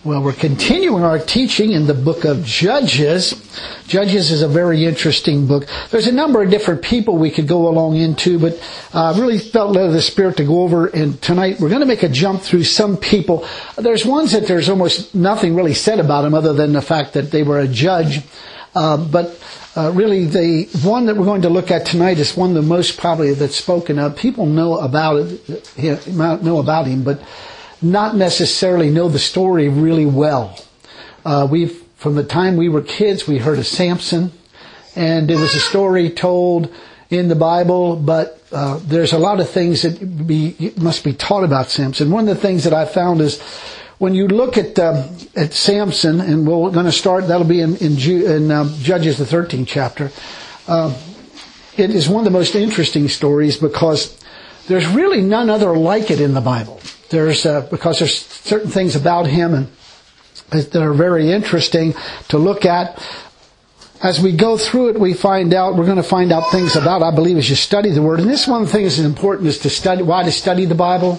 Well, we're continuing our teaching in the book of Judges. Judges is a very interesting book. There's a number of different people we could go along into, but I really felt led of the Spirit to go over, and tonight we're going to make a jump through some people. There's ones that there's almost nothing really said about them other than the fact that they were a judge. But really the one that we're going to look at tonight is one of the most probably that's spoken of. People know about him, but not necessarily know the story really well. From the time we were kids, we heard of Samson, and it was a story told in the Bible, but there's a lot of things that must be taught about Samson. One of the things that I found is when you look at Samson, and we're going to start, that'll be in Judges, the 13th chapter. It is one of the most interesting stories because there's really none other like it in the Bible. Because there's certain things about him and that are very interesting to look at. As we go through it, we're going to find out things about, I believe, as you study the Word. And this one of the things that's important is why to study the Bible,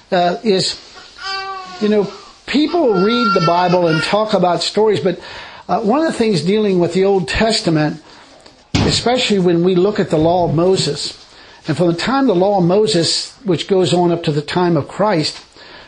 people read the Bible and talk about stories, but one of the things dealing with the Old Testament, especially when we look at the law of Moses, and from the time of the law of Moses, which goes on up to the time of Christ,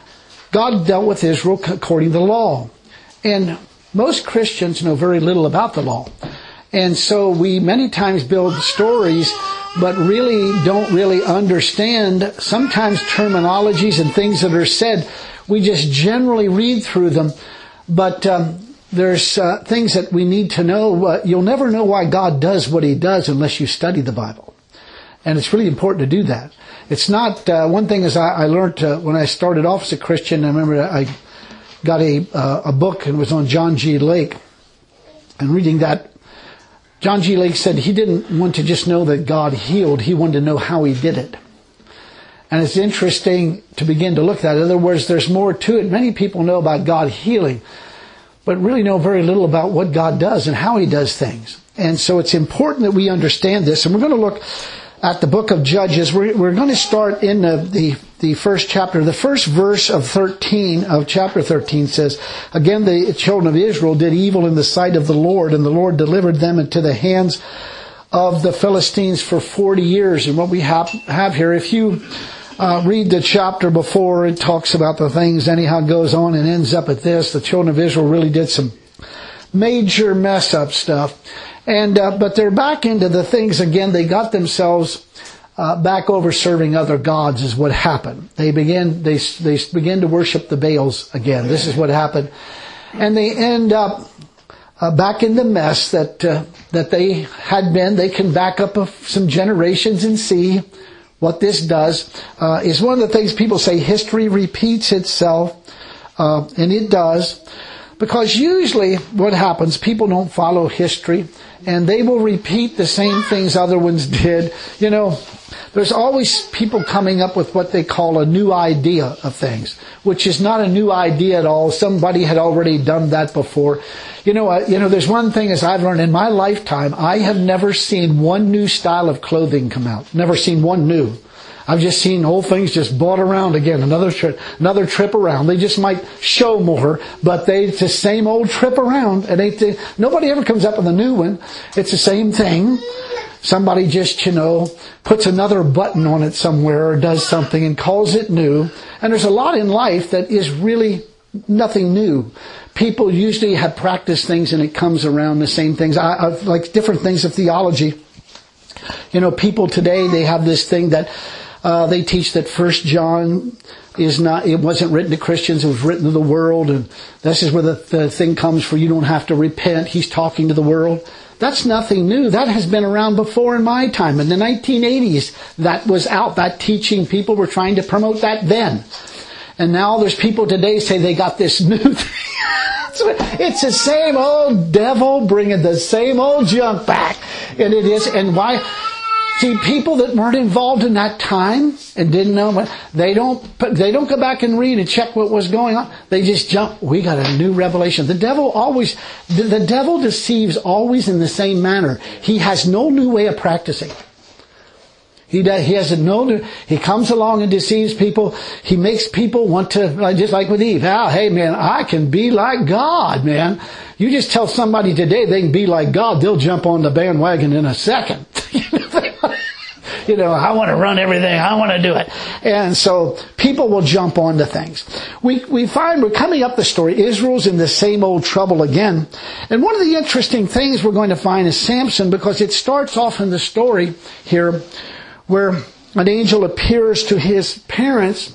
God dealt with Israel according to the law. And most Christians know very little about the law. And so we many times build stories, but really don't really understand sometimes terminologies and things that are said. We just generally read through them. But there's things that we need to know. You'll never know why God does what He does unless you study the Bible. And it's really important to do that. It's not, one thing is I learned when I started off as a Christian, I remember I got a book and it was on John G. Lake. And reading that, John G. Lake said he didn't want to just know that God healed, he wanted to know how He did it. And it's interesting to begin to look at that. In other words, there's more to it. Many people know about God healing, but really know very little about what God does and how He does things. And so it's important that we understand this. And we're going to look at the book of Judges. We're going to start in the first chapter. The first verse of chapter 13 says, "Again, the children of Israel did evil in the sight of the Lord, and the Lord delivered them into the hands of the Philistines for 40 years. And what we have here, if you read the chapter before, it talks about the things, anyhow it goes on and ends up at this. The children of Israel really did some major mess up stuff. But they're back into the things again. They got themselves back over serving other gods is what happened. They began to worship the Baals again. This is what happened. And they end up back in the mess that they had been. They can back up some generations and see what this does. Is one of the things people say, history repeats itself. And it does. Because usually what happens, people don't follow history, and they will repeat the same things other ones did. There's always people coming up with what they call a new idea of things, which is not a new idea at all. Somebody had already done that before. There's one thing as I've learned in my lifetime, I have never seen one new style of clothing come out. Never seen one new. I've just seen old things just bought around again, another trip around. They just might show more, but it's the same old trip around. Nobody ever comes up with a new one. It's the same thing. Somebody just, puts another button on it somewhere or does something and calls it new. And there's a lot in life that is really nothing new. People usually have practiced things and it comes around the same things. I like different things of theology. People today, they have this thing that they teach that 1 John it wasn't written to Christians, it was written to the world, and this is where the thing comes for you don't have to repent. He's talking to the world. That's nothing new. That has been around before in my time. In the 1980s, that was out. That teaching, people were trying to promote that then. And now there's people today say they got this new thing. It's the same old devil bringing the same old junk back. And it is. And why? See, people that weren't involved in that time and didn't know, they don't go back and read and check what was going on. They just jump. We got a new revelation. The devil deceives always in the same manner. He has no new way of practicing. He hasn't known. He comes along and deceives people. He makes people want to, just like with Eve. Hey man, I can be like God, man. You just tell somebody today they can be like God, they'll jump on the bandwagon in a second. I want to run everything. I want to do it. And so people will jump onto things. We find we're coming up the story. Israel's in the same old trouble again. And one of the interesting things we're going to find is Samson, because it starts off in the story here where an angel appears to his parents,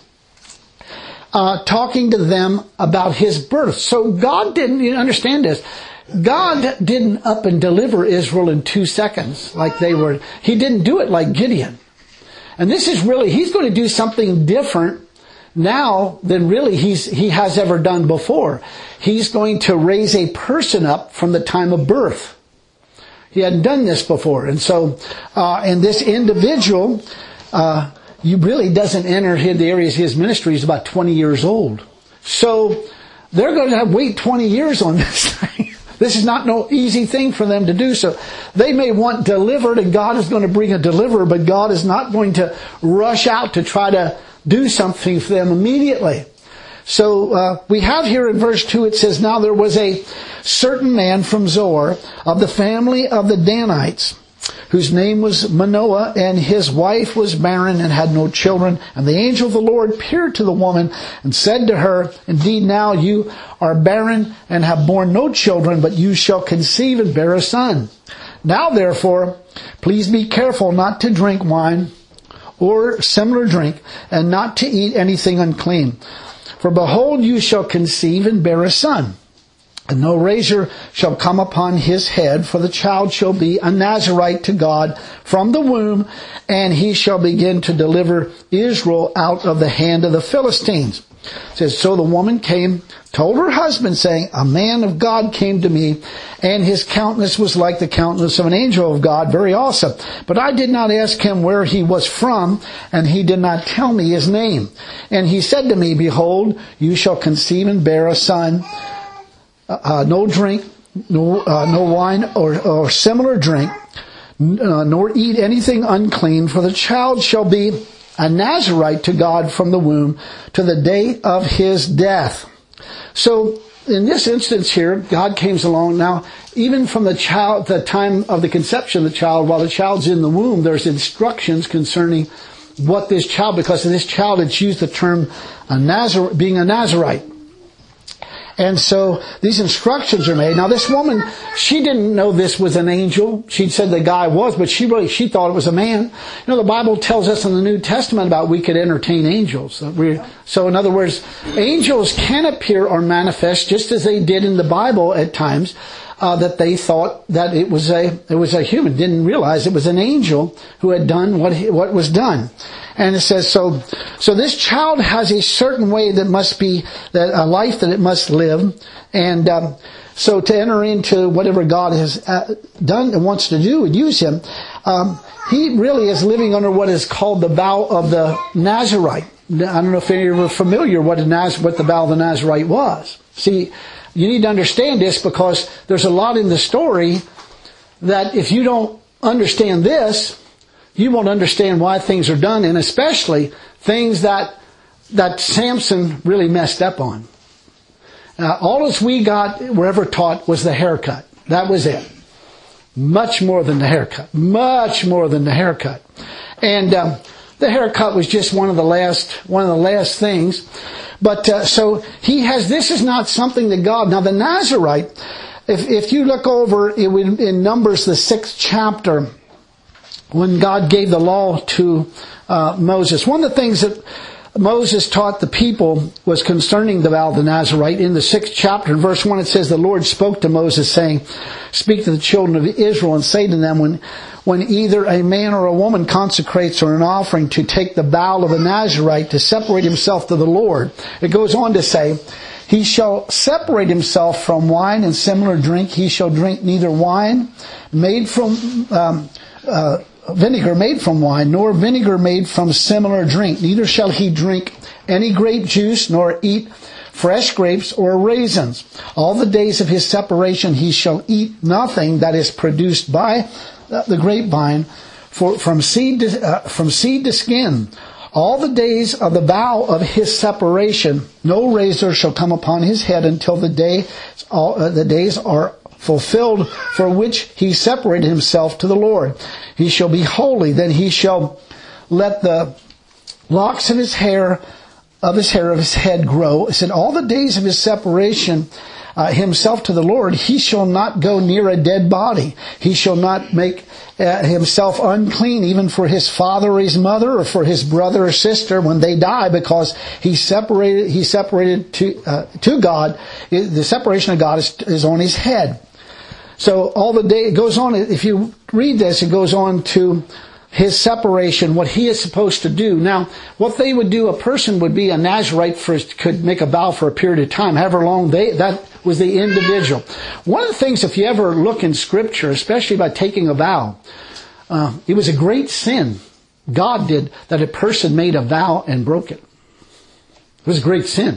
talking to them about his birth. So God didn't, understand this, God didn't up and deliver Israel in 2 seconds like they were. He didn't do it like Gideon. And this is really, he's going to do something different now than really he has ever done before. He's going to raise a person up from the time of birth. He hadn't done this before. And so, and this individual, he really doesn't enter the areas of his ministry. He's about 20 years old. So they're going to wait 20 years on this thing. This is not no easy thing for them to do. So they may want delivered, and God is going to bring a deliverer, but God is not going to rush out to try to do something for them immediately. So we have here in verse 2, it says, "Now there was a certain man from Zoar of the family of the Danites, whose name was Manoah, and his wife was barren and had no children. And the angel of the Lord appeared to the woman and said to her, Indeed, now you are barren and have borne no children, but you shall conceive and bear a son. Now therefore, please be careful not to drink wine or similar drink, and not to eat anything unclean. For behold, you shall conceive and bear a son. And no razor shall come upon his head, for the child shall be a Nazarite to God from the womb, and he shall begin to deliver Israel out of the hand of the Philistines." It says, "So the woman came, told her husband, saying, A man of God came to me, and his countenance was like the countenance of an angel of God, very awesome. But I did not ask him where he was from, and he did not tell me his name. And he said to me, Behold, you shall conceive and bear a son. No drink, no wine or similar drink, nor eat anything unclean, for the child shall be a Nazarite to God from the womb to the day of his death." So in this instance here, God came along. Now, even from the time of the conception of the child, while the child's in the womb, there's instructions concerning what this child, because in this child it's used the term being a Nazarite. And so these instructions are made. Now this woman, she didn't know this was an angel. She said the guy was, but she thought it was a man. The Bible tells us in the New Testament about we could entertain angels. So in other words, angels can appear or manifest just as they did in the Bible at times, that they thought that it was a human, didn't realize it was an angel who had done what was done. And it says, so this child has a certain way that must be, that a life that it must live. And so to enter into whatever God has done and wants to do and use him, he really is living under what is called the vow of the Nazarite. I don't know if any of you are familiar what the vow of the Nazarite was. See, you need to understand this, because there's a lot in the story that if you don't understand this, you won't understand why things are done, and especially things that Samson really messed up on. All as we were ever taught was the haircut. That was it. Much more than the haircut. Much more than the haircut. And the haircut was just one of the last things. But so this is not something that God. Now the Nazarite, if you look over in Numbers, the 6th chapter, when God gave the law to Moses, one of the things that Moses taught the people was concerning the vow of the Nazarite. In the 6th chapter, in verse 1, it says, "The Lord spoke to Moses, saying, Speak to the children of Israel and say to them, when either a man or a woman consecrates or an offering to take the vow of a Nazarite to separate himself to the Lord." It goes on to say, "He shall separate himself from wine and similar drink. He shall drink neither wine made from vinegar made from wine, nor vinegar made from similar drink. Neither shall he drink any grape juice, nor eat fresh grapes or raisins. All the days of his separation he shall eat nothing that is produced by the grapevine, from seed to skin. All the days of the vow of his separation, no razor shall come upon his head until the days are fulfilled for which he separated himself to the Lord. He shall be holy. Then he shall let the locks of his hair of his head grow. It said, all the days of his separation himself to the Lord, he shall not go near a dead body. He shall not make himself unclean, even for his father or his mother, or for his brother or sister when they die, because he separated to God. The separation of God is on his head. So all the day it goes on. If you read this, it goes on to his separation, what he is supposed to do. Now, what they would do, a person would be a Nazirite could make a vow for a period of time, however long that was the individual. One of the things, if you ever look in Scripture, especially by taking a vow, it was a great sin God did that a person made a vow and broke it. It was a great sin.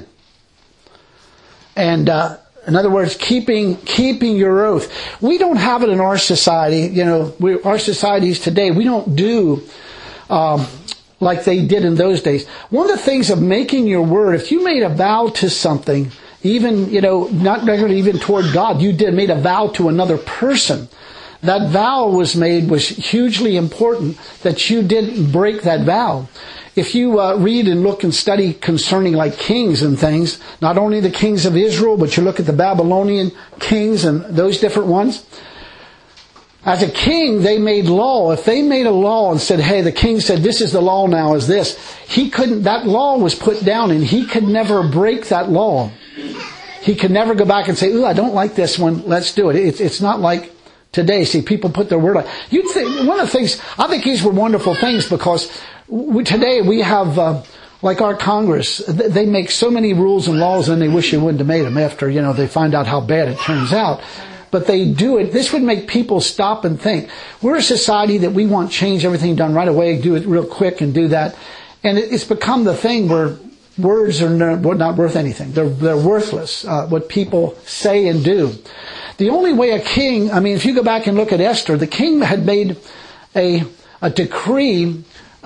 And in other words, keeping your oath. We don't have it in our society. Our societies today, we don't do like they did in those days. One of the things of making your word, if you made a vow to something, even, not regularly even toward God, made a vow to another person. That vow was hugely important that you didn't break that vow. If you read and look and study concerning like kings and things, not only the kings of Israel, but you look at the Babylonian kings and those different ones. As a king, they made law. If they made a law and said, hey, the king said, this is the law now is this, that law was put down and he could never break that law. He could never go back and say, ooh, I don't like this one, let's do it. It's not like today. See, people put their word on. You'd think, one of the things, I think these were wonderful things because today we have, like our Congress, they make so many rules and laws and they wish they wouldn't have made them after, they find out how bad it turns out. But they do it. This would make people stop and think. We're a society that we want change, everything done right away, do it real quick and do that. And it's become the thing where words are not worth anything. They're worthless, what people say and do. The only way a king, if you go back and look at Esther, the king had made a decree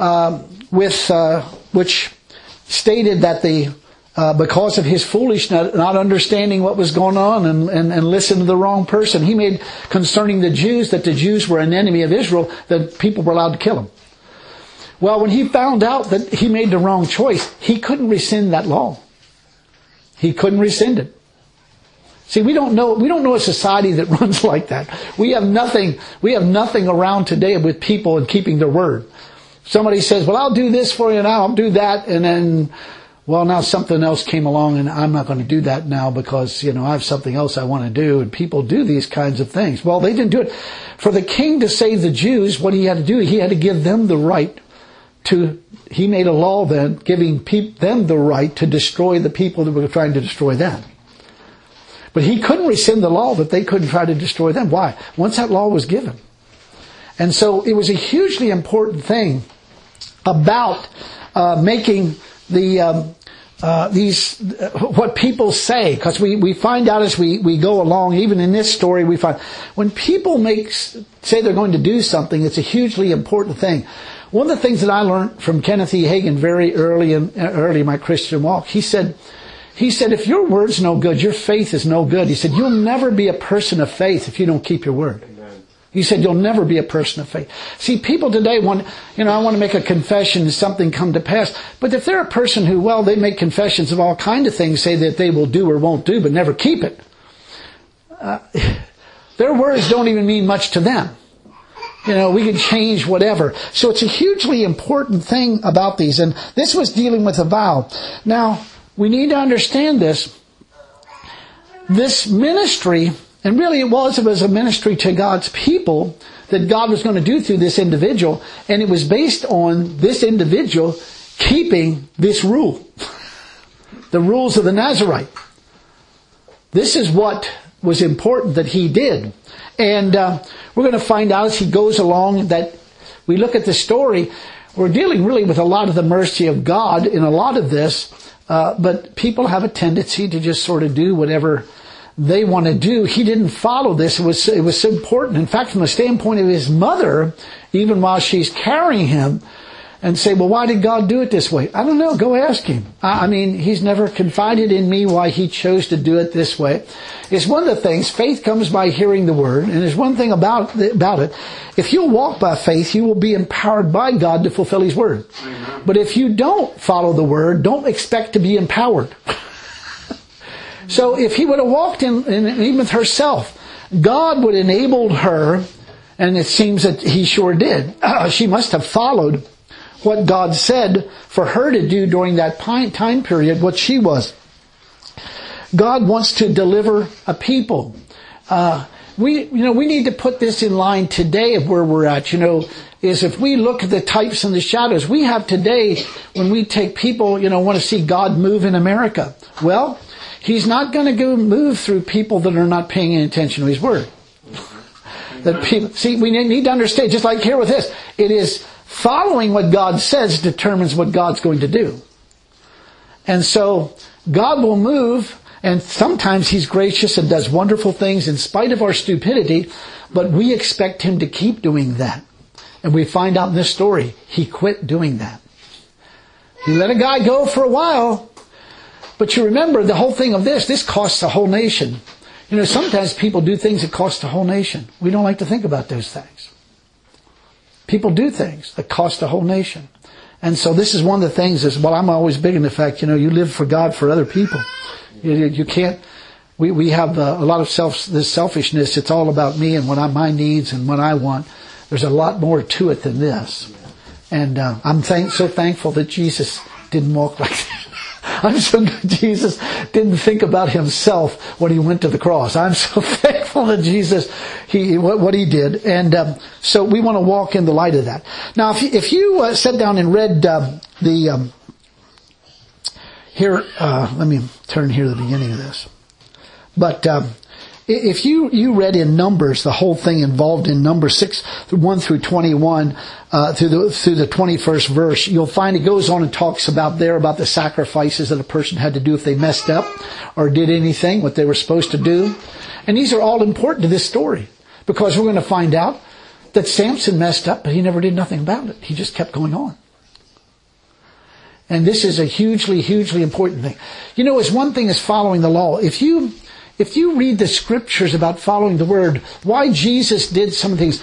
which stated that because of his foolishness, not understanding what was going on and listening to the wrong person, he made concerning the Jews that the Jews were an enemy of Israel, that people were allowed to kill them. Well, when he found out that he made the wrong choice, he couldn't rescind that law. He couldn't rescind it. See, we don't know a society that runs like that. We have nothing around today with people and keeping their word. Somebody says, well, I'll do this for you now, I'll do that, and then, well, now something else came along and I'm not going to do that now because, I have something else I want to do, and people do these kinds of things. Well, they didn't do it. For the king to save the Jews, what he had to do, he had to give them the right he made a law then giving them the right to destroy the people that were trying to destroy them. But he couldn't rescind the law that they couldn't try to destroy them. Why? Once that law was given. And so it was a hugely important thing about making what people say, because we find out as we go along, even in this story, we find when people say they're going to do something, it's a hugely important thing. One of the things that I learned from Kenneth E. Hagin very early in my Christian walk, he said, if your word's no good, your faith is no good. He said, you'll never be a person of faith if you don't keep your word. Amen. He said, you'll never be a person of faith. See, people today want, I want to make a confession and something come to pass. But if they're a person who, they make confessions of all kinds of things, say that they will do or won't do, but never keep it, their words don't even mean much to them. We can change whatever. So it's a hugely important thing about these. And this was dealing with a vow. Now, we need to understand this. This ministry, and really it was a ministry to God's people that God was going to do through this individual. And it was based on this individual keeping this rule. The rules of the Nazirite. This is what was important that he did. And we're going to find out as he goes along that we look at the story, we're dealing really with a lot of the mercy of God in a lot of this, but people have a tendency to just sort of do whatever they want to do. He didn't follow this. It was so important. In fact, from the standpoint of his mother, even while she's carrying him, and say, well, why did God do it this way? I don't know. Go ask him. I mean, he's never confided in me why he chose to do it this way. It's one of the things. Faith comes by hearing the word. And there's one thing about it. If you'll walk by faith, you will be empowered by God to fulfill his word. Amen. But if you don't follow the word, don't expect to be empowered. So if he would have walked in even with herself, God would enable her, and it seems that he sure did. She must have followed what God said for her to do during that time period, what she was. God wants to deliver a people. We need to put this in line today of where we're at, is if we look at the types and the shadows we have today when we take people, want to see God move in America. Well, he's not going to go move through people that are not paying any attention to his word. That people, see, we need to understand, just like here with this, it is following what God says determines what God's going to do. And so God will move, and sometimes he's gracious and does wonderful things in spite of our stupidity, but we expect him to keep doing that. And we find out in this story, he quit doing that. He let a guy go for a while, but you remember the whole thing of this costs a whole nation. Sometimes people do things that cost a whole nation. We don't like to think about those things. People do things that cost a whole nation. And so this is one of the things is, well, I'm always big in the fact, you live for God for other people. You can't, we have a lot of this selfishness. It's all about me and my needs and what I want. There's a lot more to it than this. And I'm so thankful that Jesus didn't walk like that. I'm so glad Jesus didn't think about himself when he went to the cross. I'm so thankful that Jesus, what he did. And so we want to walk in the light of that. Now, if you sat down and read here, let me turn here to the beginning of this. But if you read in Numbers, the whole thing involved in Numbers 6, 1 through 21, through the 21st verse, you'll find it goes on and talks about the sacrifices that a person had to do if they messed up or did anything, what they were supposed to do. And these are all important to this story, because we're going to find out that Samson messed up, but he never did nothing about it. He just kept going on. And this is a hugely, hugely important thing. It's one thing is following the law. If you read the scriptures about following the word, why Jesus did some things,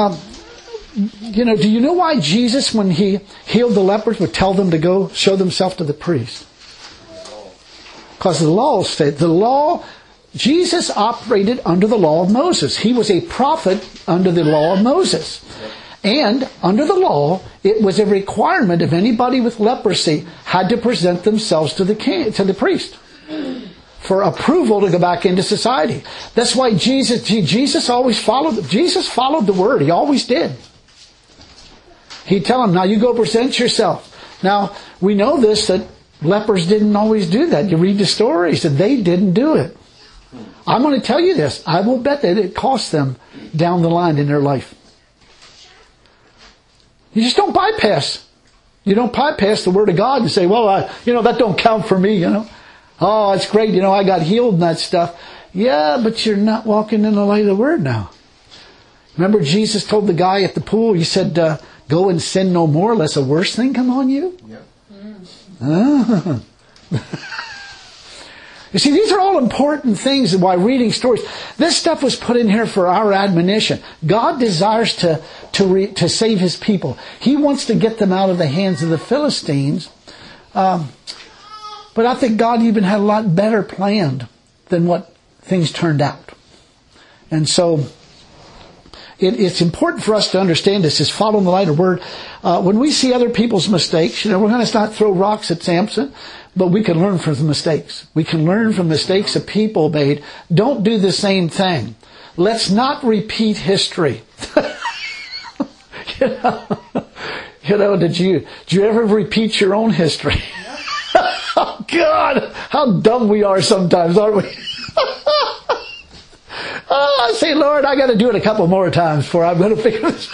do you know why Jesus, when he healed the lepers, would tell them to go show themselves to the priest? Because the law stated, Jesus operated under the law of Moses. He was a prophet under the law of Moses. And under the law, it was a requirement of anybody with leprosy had to present themselves to the priest for approval to go back into society. That's why Jesus always followed the word. He always did. He'd tell them, now you go present yourself. Now, we know this, that lepers didn't always do that. You read the stories that they didn't do it. I'm going to tell you this. I will bet that it cost them down the line in their life. You just don't bypass. You don't bypass the word of God and say, well, that don't count for me, Oh, it's great, I got healed and that stuff. Yeah, but you're not walking in the light of the word now. Remember Jesus told the guy at the pool, he said, go and sin no more lest a worse thing come on you? Yeah. You see, these are all important things while reading stories. This stuff was put in here for our admonition. God desires to save his people. He wants to get them out of the hands of the Philistines. But I think God even had a lot better planned than what things turned out. And so it's important for us to understand this, is following the light of the word. When we see other people's mistakes, we're going to not throw rocks at Samson, but we can learn from the mistakes. We can learn from mistakes that people made. Don't do the same thing. Let's not repeat history. Did you ever repeat your own history? Oh God, how dumb we are sometimes, aren't we? I say, Lord, I got to do it a couple more times before I'm going to figure this.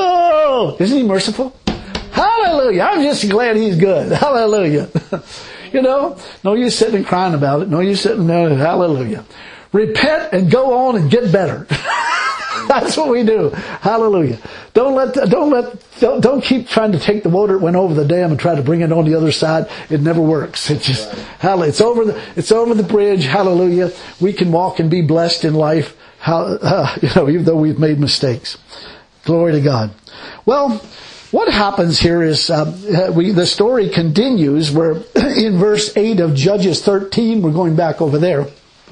Oh, isn't he merciful? Hallelujah. I'm just glad he's good. Hallelujah. No use sitting and crying about it. No use sitting there. Hallelujah. Repent and go on and get better. That's what we do. Hallelujah. Don't keep trying to take the water that went over the dam and try to bring it on the other side. It never works. It's over the bridge. Hallelujah. We can walk and be blessed in life. Even though we've made mistakes. Glory to God. Well, what happens here is the story continues. We're in verse 8 of Judges 13. We're going back over there.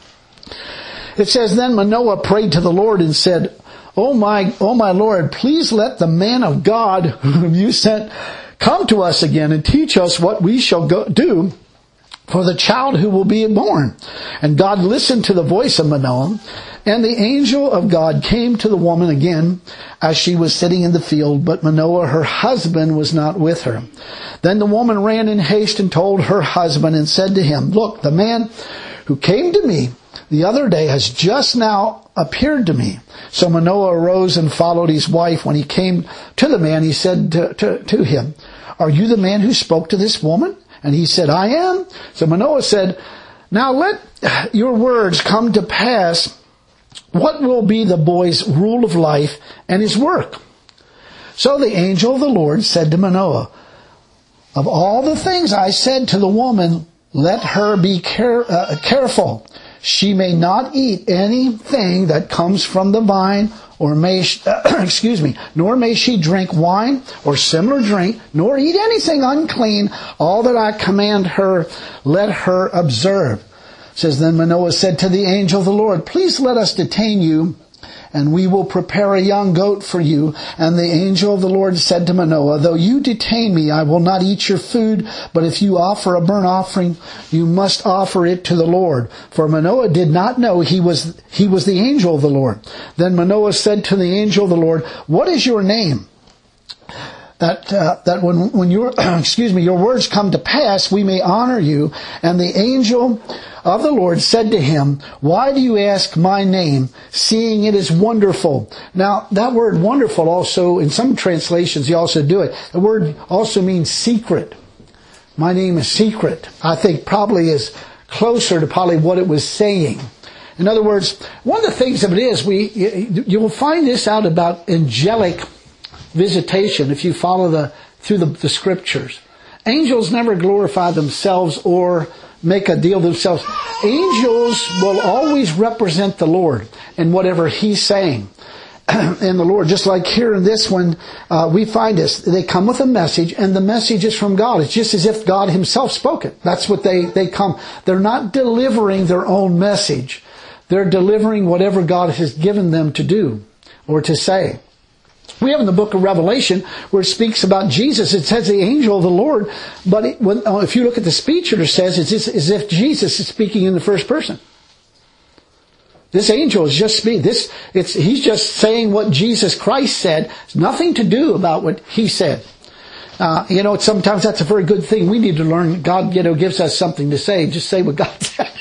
It says, Then Manoah prayed to the Lord and said, Oh my Lord, please let the man of God whom you sent come to us again and teach us what we shall do for the child who will be born. And God listened to the voice of Manoah, and the angel of God came to the woman again as she was sitting in the field, but Manoah, her husband, was not with her. Then the woman ran in haste and told her husband and said to him, Look, the man who came to me the other day has just now appeared to me. So Manoah arose and followed his wife. When he came to the man, he said to him, Are you the man who spoke to this woman? And he said, I am. So Manoah said, Now let your words come to pass. What will be the boy's rule of life and his work? So the angel of the Lord said to Manoah, Of all the things I said to the woman, let her be careful. She may not eat anything that comes from the vine, or nor may she drink wine or similar drink, nor eat anything unclean. All that I command her, let her observe. It says, Then Manoah said to the angel of the Lord, Please let us detain you, and we will prepare a young goat for you. And the angel of the Lord said to Manoah, Though you detain me, I will not eat your food, but if you offer a burnt offering, you must offer it to the Lord. For Manoah did not know he was the angel of the Lord. Then Manoah said to the angel of the Lord, What is your name? That when your your words come to pass, we may honor you. And the angel of the Lord said to him, Why do you ask my name, seeing it is wonderful? Now, that word wonderful also, in some translations, you also do it. The word also means secret. My name is secret. I think probably is closer to probably what it was saying. In other words, one of the things of it is, you'll find this out about angelic visitation if you follow through the scriptures. Angels never glorify themselves or make a deal themselves. Angels will always represent the Lord in whatever He's saying. And the Lord, just like here in this one, we find this. They come with a message, and the message is from God. It's just as if God Himself spoke it. That's what they come. They're not delivering their own message. They're delivering whatever God has given them to do or to say. We have in the book of Revelation where it speaks about Jesus. It says the angel of the Lord, but if you look at the speech, it says it's as if Jesus is speaking in the first person. This angel is just speaking. He's just saying what Jesus Christ said. It's nothing to do about what He said. Sometimes that's a very good thing. We need to learn. God, gives us something to say. Just say what God said.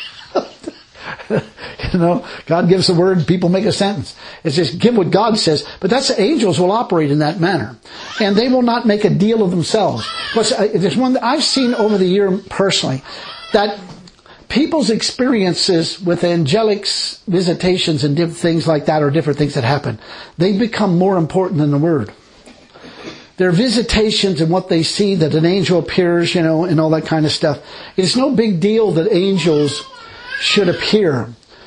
God gives a word, people make a sentence. It's just give what God says. But angels will operate in that manner. And they will not make a deal of themselves. But there's one that I've seen over the year personally, that people's experiences with angelic visitations and different things like that, or different things that happen, they become more important than the Word. Their visitations and what they see, that an angel appears, and all that kind of stuff. It's no big deal that angels should appear.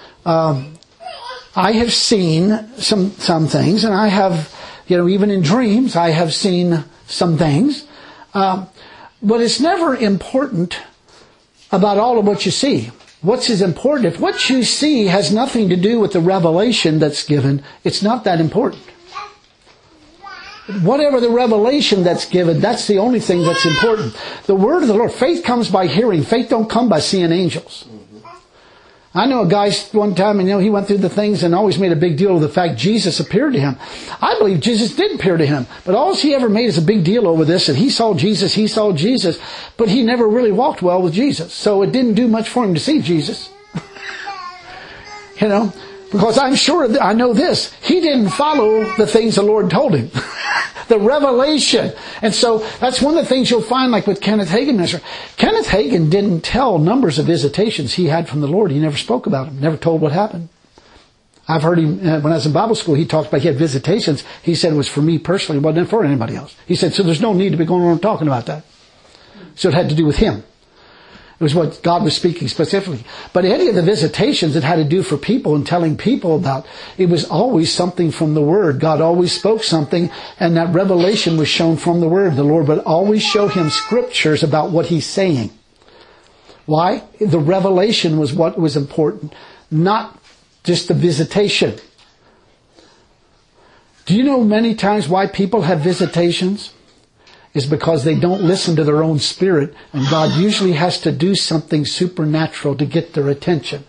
I have seen some things, and I have, even in dreams, I have seen some things. But it's never important about all of what you see. What's as important? If what you see has nothing to do with the revelation that's given, it's not that important. Whatever the revelation that's given, that's the only thing that's important. The word of the Lord. Faith comes by hearing. Faith don't come by seeing angels. I know a guy one time, and he went through the things and always made a big deal of the fact Jesus appeared to him. I believe Jesus did appear to him, but all he ever made is a big deal over this, and he saw Jesus, but he never really walked well with Jesus. So it didn't do much for him to see Jesus. Because I'm sure, I know this, he didn't follow the things the Lord told him. The revelation. And so that's one of the things you'll find like with Kenneth Hagin minister. Kenneth Hagin didn't tell numbers of visitations he had from the Lord. He never spoke about them. Never told what happened. I've heard him, when I was in Bible school, he talked about he had visitations. He said it was for me personally. It wasn't for anybody else. He said, so there's no need to be going around talking about that. So it had to do with him. It was what God was speaking specifically. But any of the visitations it had to do for people and telling people about, it was always something from the Word. God always spoke something, and that revelation was shown from the Word. The Lord would always show him scriptures about what He's saying. Why? The revelation was what was important, not just the visitation. Do you know many times why people have visitations? Is because they don't listen to their own spirit, and God usually has to do something supernatural to get their attention.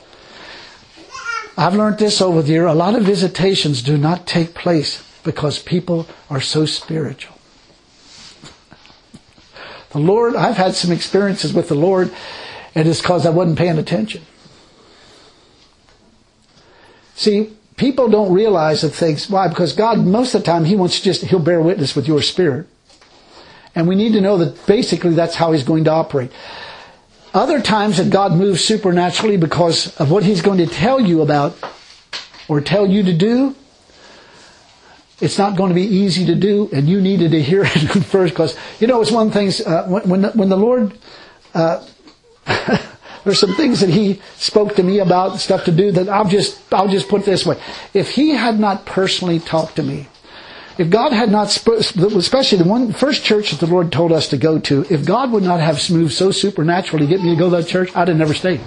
I've learned this over the year. A lot of visitations do not take place because people are so spiritual. The Lord, I've had some experiences with the Lord, and it's because I wasn't paying attention. See, people don't realize the things. Why? Because God, most of the time, He'll bear witness with your spirit. And we need to know that basically that's how He's going to operate. Other times that God moves supernaturally because of what He's going to tell you about or tell you to do, it's not going to be easy to do, and you needed to hear it first. Because, it's one of the things, when the Lord, there's some things that He spoke to me about, stuff to do, that I'll just put it this way. If He had not personally talked to me, if God had not, especially the first church that the Lord told us to go to, if God would not have moved so supernaturally to get me to go to that church, I'd have never stayed.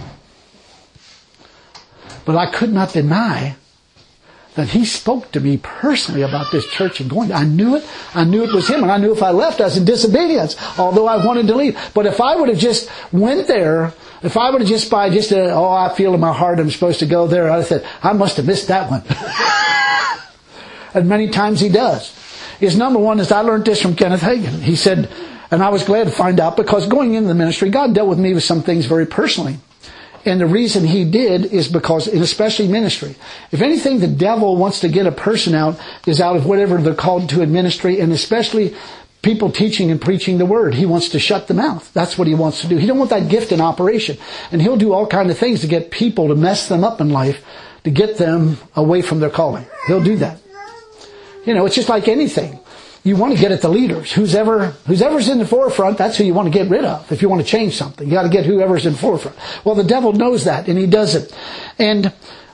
But I could not deny that He spoke to me personally about this church and going. I knew it. I knew it was Him. And I knew if I left, I was in disobedience, although I wanted to leave. But if I would have just went there, if I would have I feel in my heart I'm supposed to go there, I'd have said, I must have missed that one. And many times He does. Number one is I learned this from Kenneth Hagin. He said, and I was glad to find out, because going into the ministry, God dealt with me with some things very personally. And the reason He did is because, and especially ministry, if anything the devil wants to get a person out is out of whatever they're called to in ministry, and especially people teaching and preaching the Word. He wants to shut the mouth. That's what he wants to do. He don't want that gift in operation. And he'll do all kinds of things to get people, to mess them up in life, to get them away from their calling. He'll do that. It's just like anything. You want to get at the leaders. Whoever's in the forefront, that's who you want to get rid of. If you want to change something, you got to get whoever's in the forefront. Well, the devil knows that, and he does it. And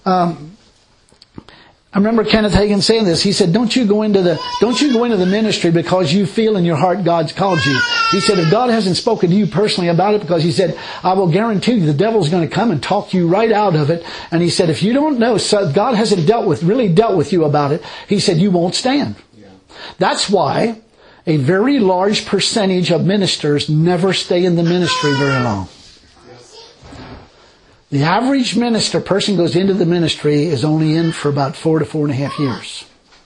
I remember Kenneth Hagin saying this. He said, don't you go into the ministry because you feel in your heart God's called you. He said, if God hasn't spoken to you personally about it, because He said, I will guarantee you the devil's going to come and talk you right out of it. And He said, if you don't know, so God hasn't really dealt with you about it, He said, you won't stand. Yeah. That's why a very large percentage of ministers never stay in the ministry very long. The average person goes into the ministry is only in for about 4 to 4.5 years.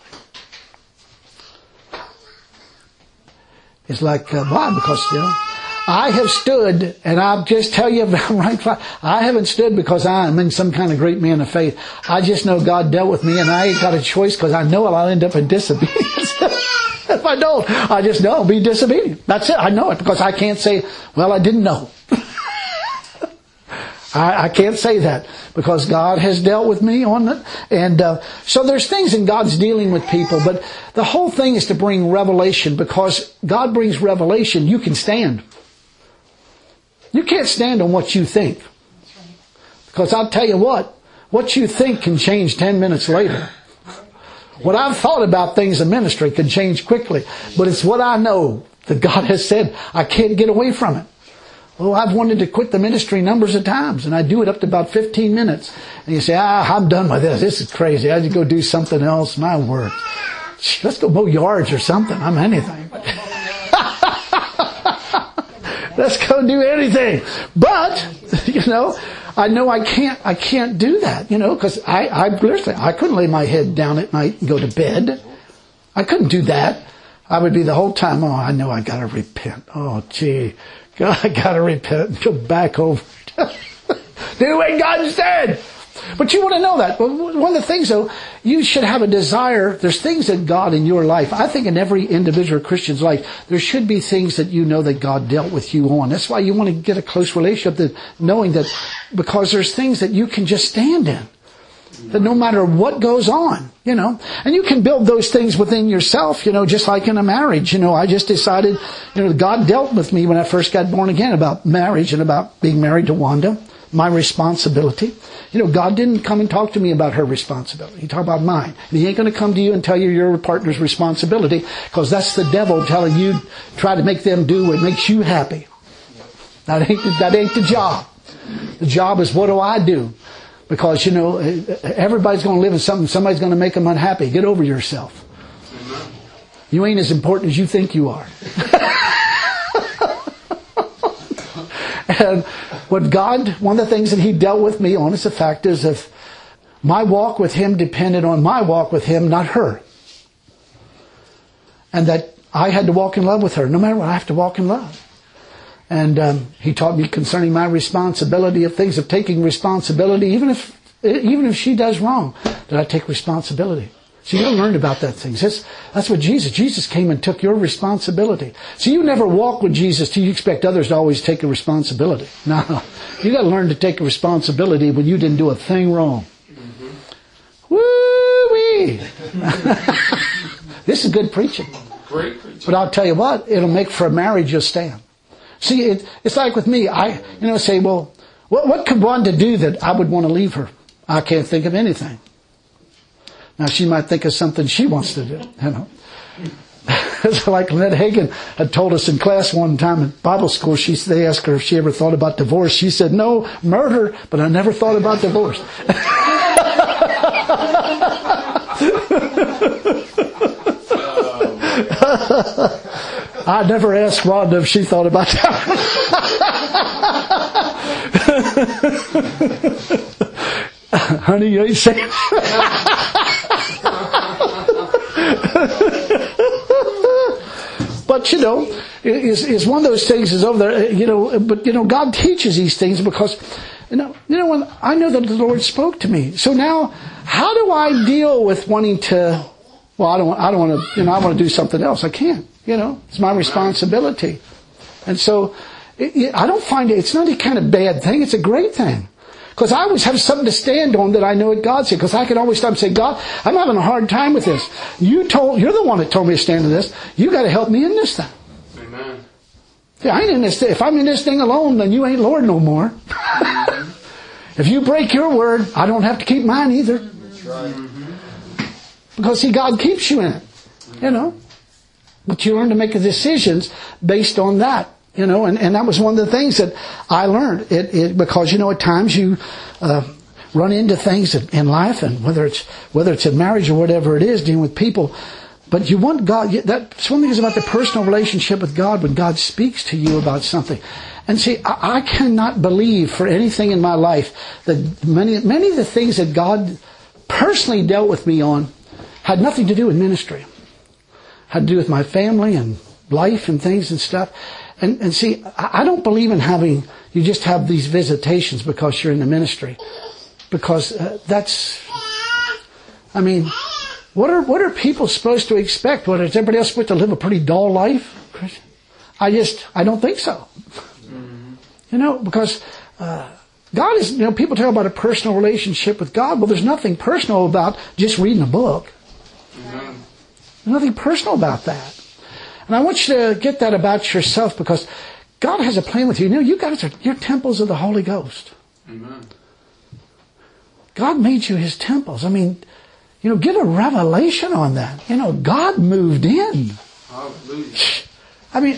It's like, why? Because, I have stood, and I'll just tell you, I haven't stood because I'm in some kind of great man of faith. I just know God dealt with me, and I ain't got a choice because I know I'll end up in disobedience. If I don't, I just know I'll be disobedient. That's it. I know it because I can't say, well, I didn't know. I can't say that because God has dealt with me on it. And so there's things in God's dealing with people, but the whole thing is to bring revelation, because God brings revelation. You can stand. You can't stand on what you think. Because I'll tell you what you think can change 10 minutes later. What I've thought about things in ministry can change quickly, but it's what I know that God has said. I can't get away from it. Oh, I've wanted to quit the ministry numbers of times, and I do it up to about 15 minutes. And you say, I'm done with this. This is crazy. I just go do something else. My word. Let's go mow yards or something. I'm anything. Let's go do anything. But, I know I can't do that, because I couldn't lay my head down at night and go to bed. I couldn't do that. I would be the whole time, I know I gotta repent. Oh, gee. God, I gotta repent and go back over. Do what God said. But you want to know that. But one of the things, though, you should have a desire. There's things that God in your life, I think in every individual Christian's life, there should be things that you know that God dealt with you on. That's why you want to get a close relationship, that knowing that, because there's things that you can just stand in. That no matter what goes on, and you can build those things within yourself, just like in a marriage. I just decided, God dealt with me when I first got born again about marriage and about being married to Wanda, my responsibility. God didn't come and talk to me about her responsibility. He talked about mine. And He ain't going to come to you and tell you your partner's responsibility, because that's the devil telling you, try to make them do what makes you happy. That ain't the job. The job is, what do I do? Because, everybody's going to live in something. Somebody's going to make them unhappy. Get over yourself. Amen. You ain't as important as you think you are. And what God, one of the things that He dealt with me on is the fact is, if my walk with Him depended on my walk with Him, not her. And that I had to walk in love with her. No matter what, I have to walk in love. And He taught me concerning my responsibility of things, of taking responsibility, even if she does wrong, that I take responsibility. So you learn about that things. That's what Jesus came and took your responsibility. So you never walk with Jesus till you expect others to always take a responsibility. No, you got to learn to take a responsibility when you didn't do a thing wrong. Mm-hmm. Woo-wee! This is good preaching. Great preaching. But I'll tell you what, it'll make for a marriage you'll stand. See, it's like with me. I say, well, what could Wanda do that I would want to leave her? I can't think of anything. Now, she might think of something she wants to do, It's like Lynette Hagin had told us in class one time at Bible school. They asked her if she ever thought about divorce. She said, no, murder, but I never thought about divorce. I never asked Wanda if she thought about that. Honey, you ain't saying. But is one of those things is over there. But God teaches these things because when I know that the Lord spoke to me. So now, how do I deal with wanting to? Well, I don't want to. I want to do something else. I can't. It's my responsibility. And so, I don't find it's not a kind of bad thing. It's a great thing. Because I always have something to stand on that I know what God said. Because I can always stop and say, God, I'm having a hard time with this. You're the one that told me to stand in this. You got to help me in this thing. Amen. See, I ain't in this thing. If I'm in this thing alone, then you ain't Lord no more. If you break your word, I don't have to keep mine either. That's right. Because see, God keeps you in it. But you learn to make decisions based on that. And that was one of the things that I learned. Because at times you run into things in life, and whether it's in marriage or whatever it is, dealing with people. But you want God. That's one thing is about the personal relationship with God when God speaks to you about something. And see, I cannot believe for anything in my life that many of the things that God personally dealt with me on had nothing to do with ministry. Had to do with my family and life and things and stuff. And see, I don't believe in you just have these visitations because you're in the ministry. Because what are people supposed to expect? What, is everybody else supposed to live a pretty dull life? I don't think so. Because God is, people talk about a personal relationship with God. Well, there's nothing personal about just reading a book. There's nothing personal about that. And I want you to get that about yourself, because God has a plan with you. You guys you're temples of the Holy Ghost. Amen. God made you His temples. Get a revelation on that. God moved in. Hallelujah.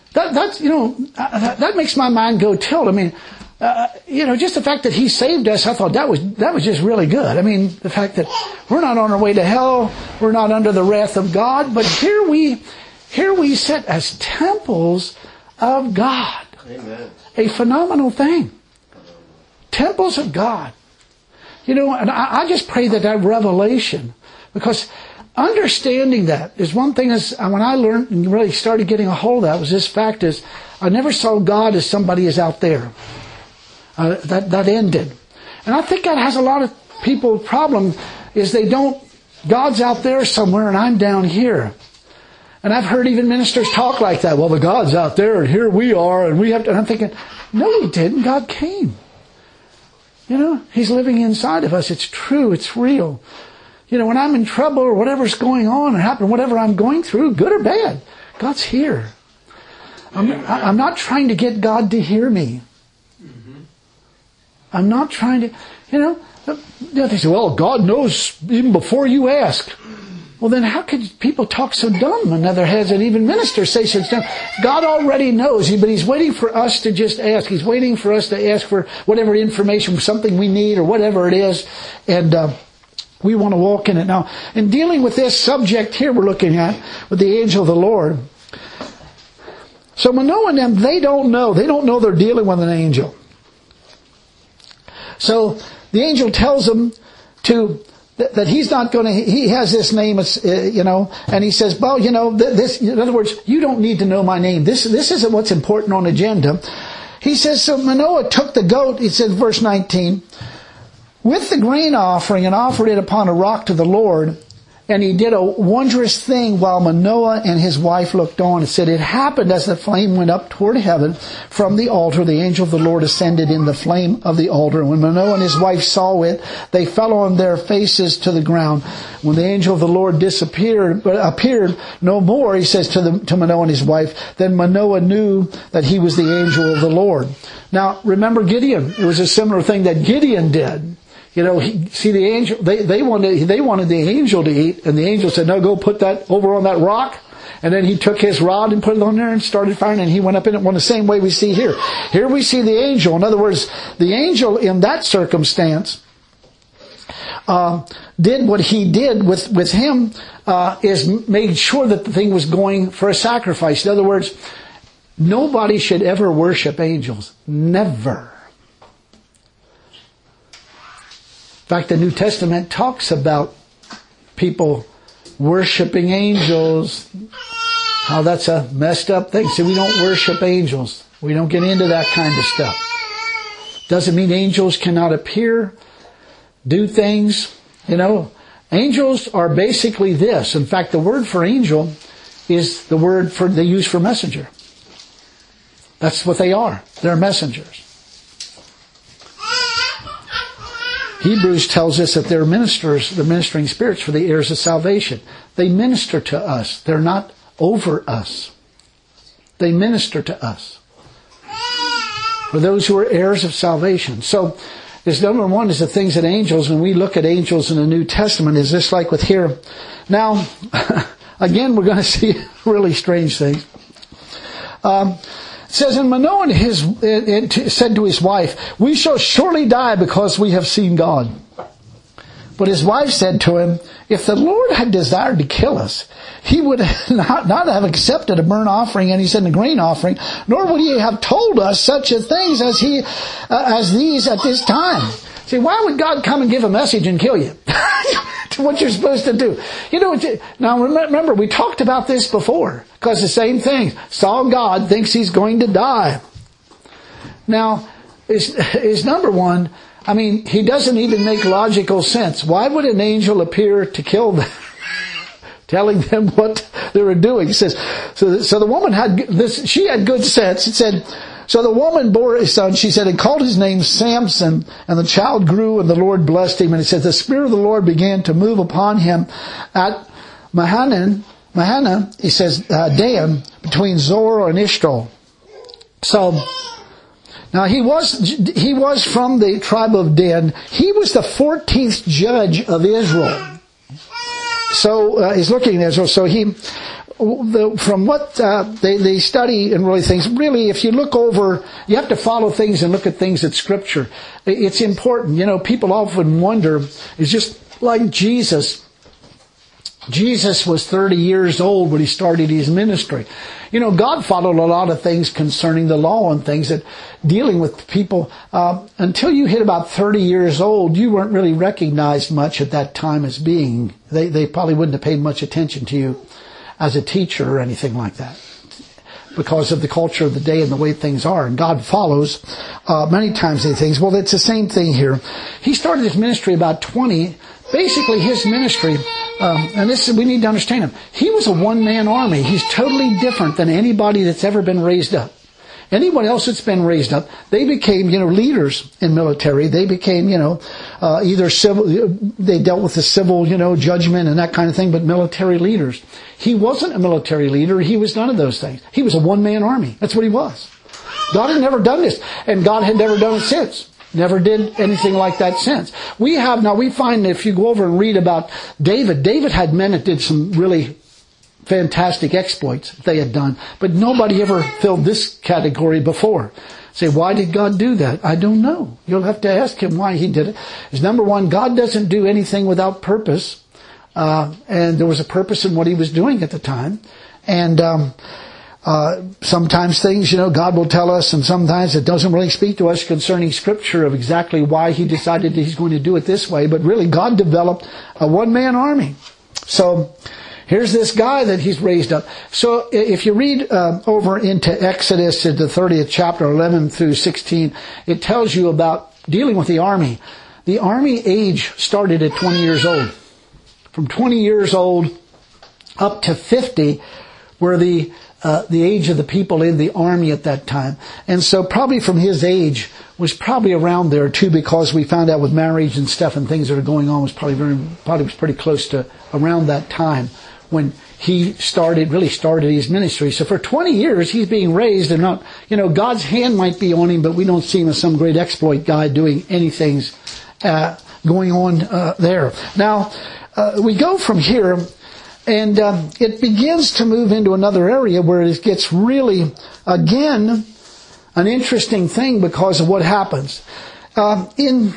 That makes my mind go tilt. Just the fact that He saved us, I thought that was just really good. The fact that we're not on our way to hell, we're not under the wrath of God, but here we sit as temples of God. Amen. A phenomenal thing. Temples of God. And I just pray that revelation, because understanding that is one thing. When I learned and really started getting a hold of that, was this fact is I never saw God as somebody is out there. That ended. And I think that has a lot of people's problem is God's out there somewhere and I'm down here. And I've heard even ministers talk like that. Well, the God's out there and here we are and we have to, and I'm thinking, no, He didn't. God came. He's living inside of us. It's true. It's real. When I'm in trouble or whatever's going on or happening, whatever I'm going through, good or bad, God's here. I'm not trying to get God to hear me. I'm not trying to, they say, well, God knows even before you ask. Well, then how could people talk so dumb in other heads and even ministers say so dumb? God already knows, but He's waiting for us to just ask. He's waiting for us to ask for whatever information, something we need or whatever it is. And we want to walk in it. Now, in dealing with this subject here we're looking at with the angel of the Lord. So Manoah and them, they don't know they're dealing with an angel. So the angel tells them that he's not going to, he has this name, and he says, well, this, in other words, you don't need to know my name. This isn't what's important on agenda. He says, so Manoah took the goat, it says, verse 19, with the grain offering and offered it upon a rock to the Lord. And he did a wondrous thing while Manoah and his wife looked on. It said, it happened as the flame went up toward heaven from the altar. The angel of the Lord ascended in the flame of the altar. And when Manoah and his wife saw it, they fell on their faces to the ground. When the angel of the Lord appeared no more, he says to Manoah and his wife, then Manoah knew that he was the angel of the Lord. Now, remember Gideon. It was a similar thing that Gideon did. The angel, they wanted the angel to eat, and the angel said, no, go put that over on that rock. And then he took his rod and put it on there and started firing, and he went up in it. Well, the same way we see here. Here we see the angel. In other words, the angel in that circumstance, did what he did with him, is made sure that the thing was going for a sacrifice. In other words, nobody should ever worship angels. Never. In fact, the New Testament talks about people worshiping angels, how that's a messed up thing. So we don't worship angels. We don't get into that kind of stuff. Doesn't mean angels cannot appear, do things. Angels are basically this. In fact, the word for angel is the word they use for messenger. That's what they are. They're messengers. Hebrews tells us that they're ministers, they're ministering spirits for the heirs of salvation. They minister to us. They're not over us. They minister to us. For those who are heirs of salvation. So, this number one is the things that angels, when we look at angels in the New Testament, is just like with here. Now, again, we're going to see really strange things. It says, and Manoah said to his wife, we shall surely die because we have seen God. But his wife said to him, if the Lord had desired to kill us, He would not have accepted a burnt offering, and he said a grain offering, nor would He have told us such a things as these at this time. See, why would God come and give a message and kill you? To what you're supposed to do. Now remember, we talked about this before. Because the same thing. Saw God, thinks he's going to die. Now, is number one, he doesn't even make logical sense. Why would an angel appear to kill them? Telling them what they were doing. He says, so the woman had this, she had good sense. It said, so the woman bore a son, she said, and called his name Samson, and the child grew, and the Lord blessed him. And it says, the Spirit of the Lord began to move upon him at Mahanaim, he says, Dan, between Zor and Eshtaol. So, now he was from the tribe of Dan. He was the 14th judge of Israel. So, he's looking at Israel. So from what they study and really things, really, if you look over, you have to follow things and look at things at Scripture. It's important. People often wonder, it's just like Jesus. Jesus was 30 years old when he started his ministry. God followed a lot of things concerning the law and things that dealing with people. Until you hit about 30 years old, you weren't really recognized much at that time as being. They probably wouldn't have paid much attention to you as a teacher or anything like that. because of the culture of the day and the way things are. And God follows many times these things. Well, it's the same thing here. He started his ministry about 20. Basically, his ministry, and we need to understand him. He was a one-man army. He's totally different than anybody that's ever been raised up. Anyone else that's been raised up, they became, leaders in military. They became, either civil, they dealt with the civil, judgment and that kind of thing, but military leaders. He wasn't a military leader. He was none of those things. He was a one-man army. That's what he was. God had never done this, and God had never done it since. Never did anything like that since. We find that if you go over and read about David had men that did some really fantastic exploits they had done, but nobody ever filled this category before. Say, why did God do that? I don't know. You'll have to ask him why he did it. Is number one, God doesn't do anything without purpose, and there was a purpose in what he was doing at the time. And sometimes things, God will tell us, and sometimes it doesn't really speak to us concerning Scripture of exactly why he decided that he's going to do it this way. But really, God developed a one-man army. So here's this guy that he's raised up. So if you read over into Exodus, in the 30th chapter, 11 through 16, it tells you about dealing with the army. The army age started at 20 years old. From 20 years old up to 50 were the age of the people in the army at that time. And so probably from his age was probably around there too, because we found out with marriage and stuff and things that are going on was probably was pretty close to around that time when he really started his ministry. So for 20 years he's being raised, and not, God's hand might be on him, but we don't see him as some great exploit guy doing anything going on there. Now we go from here. And it begins to move into another area where it gets really, again, an interesting thing because of what happens. In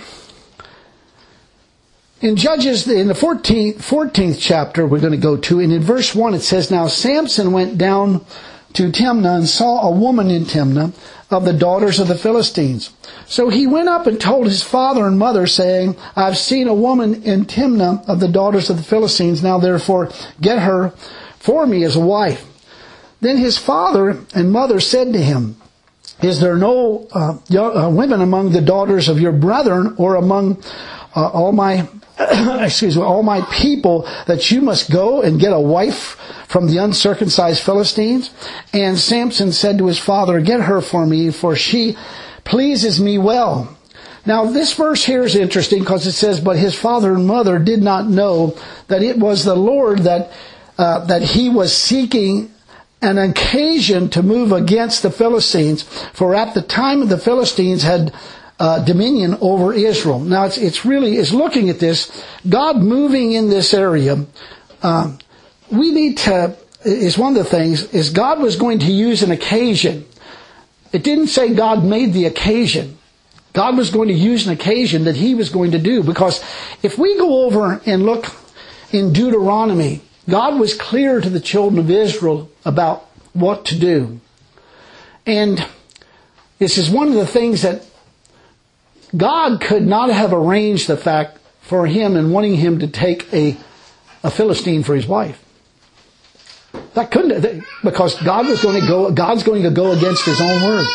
Judges, in the 14th chapter we're going to go to, and in verse 1 it says, Now Samson went down to Timnah and saw a woman in Timnah of the daughters of the Philistines. So he went up and told his father and mother, saying, I've seen a woman in Timnah of the daughters of the Philistines. Now therefore get her for me as a wife. Then his father and mother said to him, Is there no women among the daughters of your brethren, or among all my people, that you must go and get a wife from the uncircumcised Philistines? And Samson said to his father, Get her for me, for she pleases me well. Now this verse here is interesting because it says, But his father and mother did not know that it was the Lord that he was seeking an occasion to move against the Philistines. For at the time the Philistines had dominion over Israel. Now it's looking at this, God moving in this area. We need to, is one of the things, is God was going to use an occasion. It didn't say God made the occasion. God was going to use an occasion that he was going to do. Because if we go over and look in Deuteronomy, God was clear to the children of Israel about what to do. And this is one of the things that God could not have arranged the fact for him and wanting him to take a Philistine for his wife. That couldn't, because God's going to go against his own word.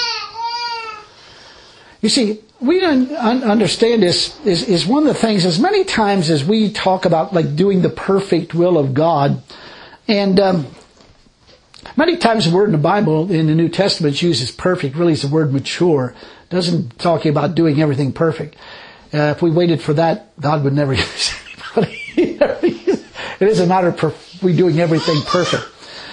You see, we don't understand this is one of the things, as many times as we talk about like doing the perfect will of God, and many times the word in the Bible, in the New Testament, uses perfect, really is the word mature. It doesn't talk about doing everything perfect. If we waited for that, God would never use anybody. It is a matter of we doing everything perfect.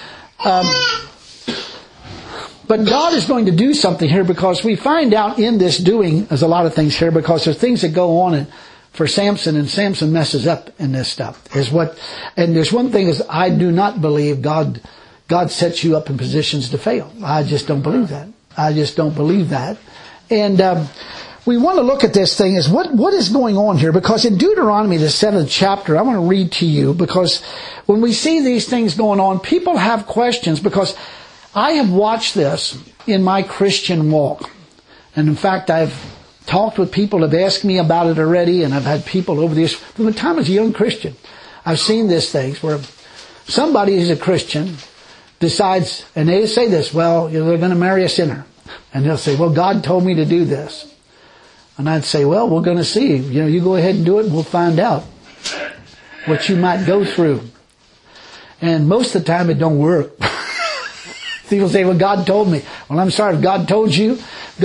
But God is going to do something here, because we find out in this doing, there's a lot of things here, because there's things that go on for Samson, and Samson messes up in this stuff. And there's one thing is, I do not believe God sets you up in positions to fail. I just don't believe that. I just don't believe that. And we want to look at this thing as what is going on here, because in Deuteronomy, the 7th chapter, I want to read to you, because when we see these things going on, people have questions, because I have watched this in my Christian walk. And in fact, I've talked with people who have asked me about it already, and I've had people over this from the time I was a young Christian. I've seen these things where somebody is a Christian, decides, and they say this, well, they're going to marry a sinner. And they'll say, well, God told me to do this. And I'd say, well, we're going to see. You go ahead and do it and we'll find out what you might go through. And most of the time it don't work. People say, well, God told me. Well, I'm sorry, if God told you,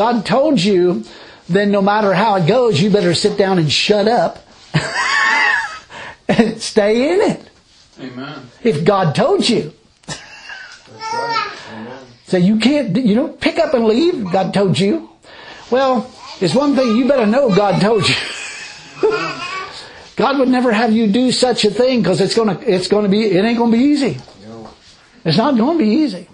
then no matter how it goes, you better sit down and shut up and stay in it. Amen. If God told you. That's right. Amen. So you don't pick up and leave. God told you. Well, it's one thing you better know God told you. God would never have you do such a thing because it ain't going to be easy. No. It's not going to be easy.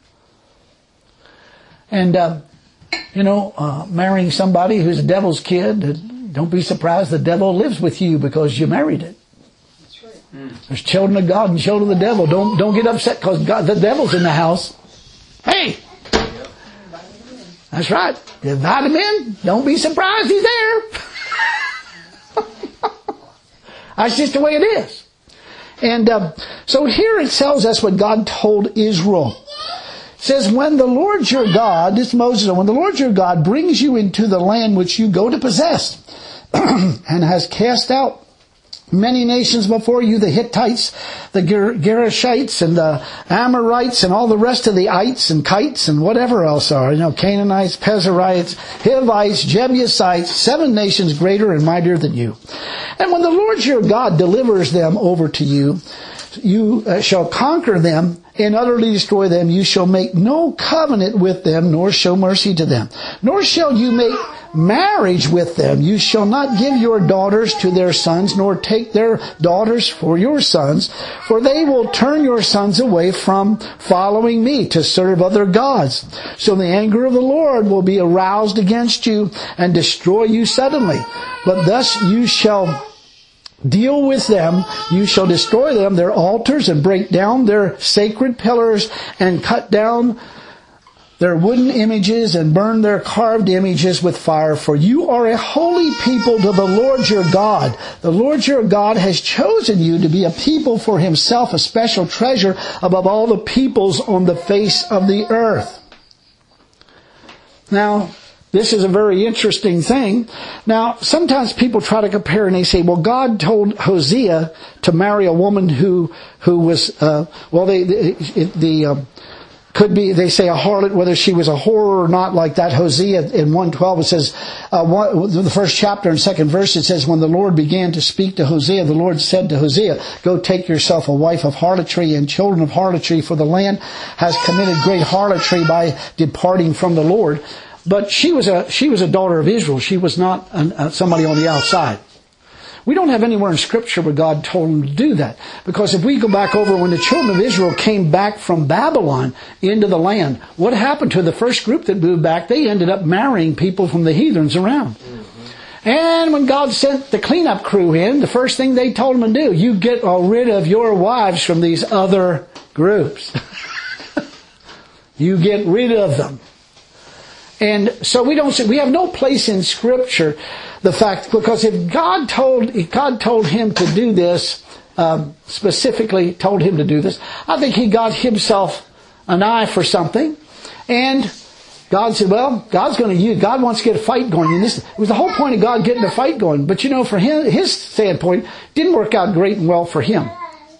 And, marrying somebody who's the devil's kid, don't be surprised the devil lives with you because you married it. That's right. There's children of God and children of the devil. Don't get upset because the devil's in the house. Hey! That's right. You invite him in. Don't be surprised he's there. That's just the way it is. And so here it tells us what God told Israel. It says, when the Lord your God, this is Moses, when the Lord your God brings you into the land which you go to possess, and has cast out many nations before you, the Hittites, the Gerishites, and the Amorites, and all the rest of the ites and kites, and whatever else are, Canaanites, Perizzites, Hivites, Jebusites, 7 nations greater and mightier than you. And when the Lord your God delivers them over to you, you shall conquer them and utterly destroy them. You shall make no covenant with them, nor show mercy to them. Nor shall you make marriage with them. You shall not give your daughters to their sons, nor take their daughters for your sons, for they will turn your sons away from following me to serve other gods. So the anger of the Lord will be aroused against you and destroy you suddenly. But thus you shall deal with them. You shall destroy them, their altars, and break down their sacred pillars, and cut down their wooden images, and burn their carved images with fire. For you are a holy people to the Lord your God. The Lord your God has chosen you to be a people for himself, a special treasure above all the peoples on the face of the earth. Now, this is a very interesting thing. Now, sometimes people try to compare and they say, well, God told Hosea to marry a woman who was, could be, they say, a harlot, whether she was a whore or not, like that. Hosea in 1:12, it says, the first chapter and second verse, it says, when the Lord began to speak to Hosea, the Lord said to Hosea, go take yourself a wife of harlotry and children of harlotry, for the land has committed great harlotry by departing from the Lord. But she was a daughter of Israel. She was not somebody on the outside. We don't have anywhere in Scripture where God told them to do that. Because if we go back over when the children of Israel came back from Babylon into the land, what happened to the first group that moved back? They ended up marrying people from the heathens around. Mm-hmm. And when God sent the cleanup crew in, the first thing they told them to do, you get rid of your wives from these other groups. You get rid of them. And so we have no place in Scripture the fact, because if God told him to do this, specifically told him to do this, I think he got himself an eye for something, and God said, well, God wants to get a fight going. And it was the whole point of God getting a fight going. But for him, his standpoint, didn't work out great and well for him.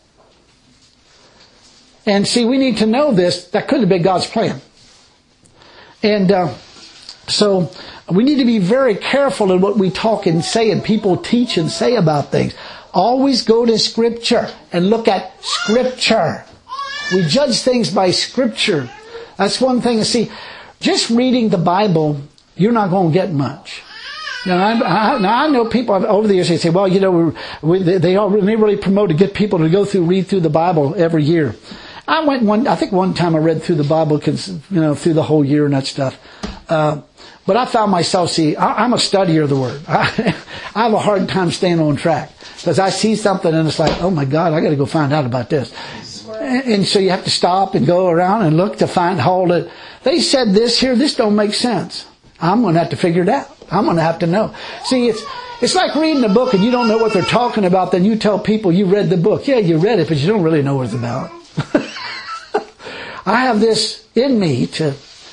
And see, we need to know this. That couldn't have been God's plan. And so we need to be very careful in what we talk and say and people teach and say about things. Always go to Scripture and look at Scripture. We judge things by Scripture. That's one thing. See, just reading the Bible, you're not going to get much. Now I know people over the years, they say, well, they really promote to get people to read through the Bible every year. I think one time I read through the Bible, through the whole year and that stuff. But I found myself, I'm a studier of the Word. I have a hard time staying on track. Because I see something and it's like, oh my God, I got to go find out about this. And so you have to stop and go around and look to hold it. They said this here, this don't make sense. I'm going to have to figure it out. I'm going to have to know. See, it's like reading a book and you don't know what they're talking about, then you tell people you read the book. Yeah, you read it, but you don't really know what it's about. I have this in me to